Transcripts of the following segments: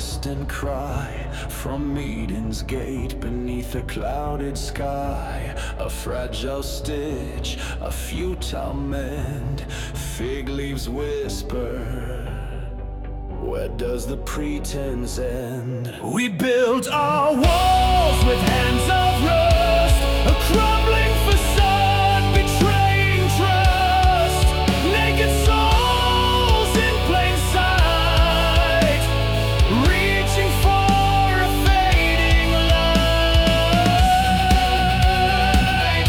distant cry from Eden's gate beneath a clouded sky. A fragile stitch, a futile mend, fig leaves whisper, where does the pretense end? We built our walls with hands of rust, a crumbling facade betraying trust, naked souls in plain sight, reaching for a fading light.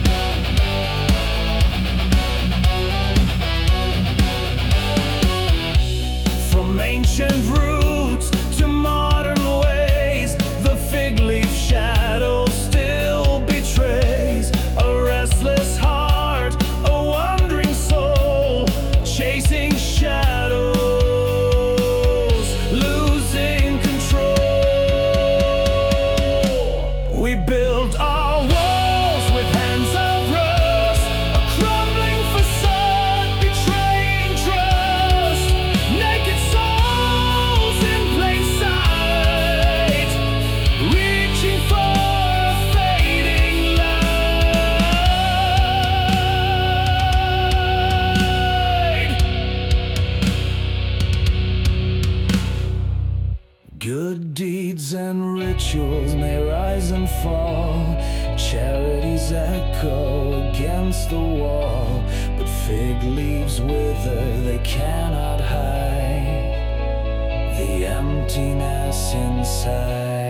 From ancient roots to modern ways, the fig leaf shadow still betrays a restless heart, a wandering soul, chasing shadows, losing control. We build our walls with hands of rust, a crumbling facade betraying trust, naked souls in plain sight, reaching for a fading light. Good deeds and rituals may rise and fall, charities echo against the wall, but fig leaves wither, they cannot hide the emptiness inside.